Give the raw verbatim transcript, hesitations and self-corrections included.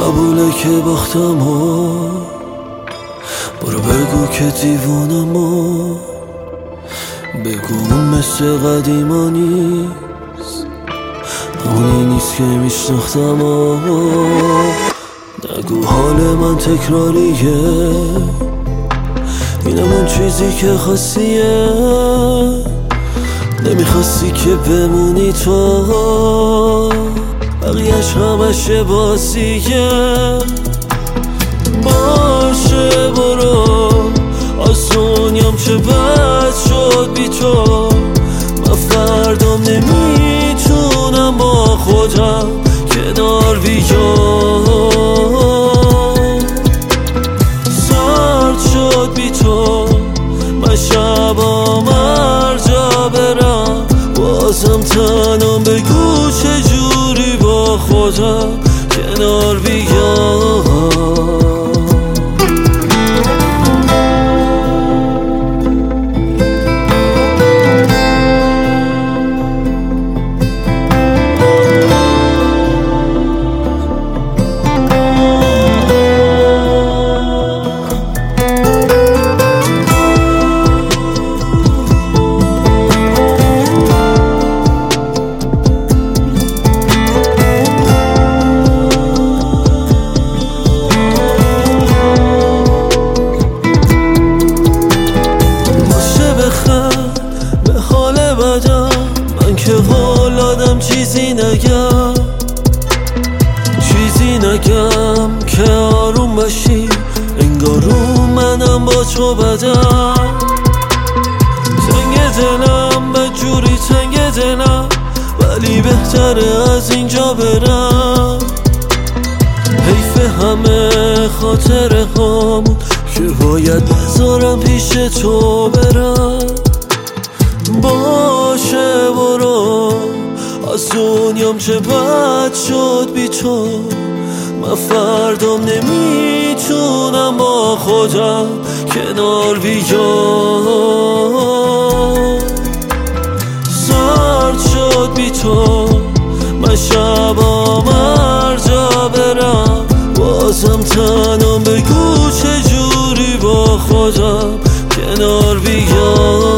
قبوله که باختم و برو بگو که دیوانم و بگو اون مثل قدیما نیست، اونی نیست که میشناختم و نگو حال من تکراریه، اینم اون چیزی که خواستیه، نمیخواستی که بمونی تو، بقیهش همش بازیه. باشه برو از دنیام چه بد شد بی تو، من فردام نمیتونم با خودم کنار بیام، سرد شد بی تو، من شبام هر جا برم بازم تنم، بگو چجوری با خودم کنار بیام. من که قول دادم چیزی نگم، چیزی نگم که آروم باشی، انگار رو منم با تو بدم. تنگ دلم بدجوری تنگ دلم، ولی بهتره از اینجا برم، حیف همه خاطره هامون که باید بذارم پیش تو برم. باشه برو از دنیام چه بد شد بی تو، من فردام نمیتونم با خودم کنار بیام، سرد شد بی تو، من شبام هر جا برم بازم تنم، بگو چجوری با خودم کنار بیام.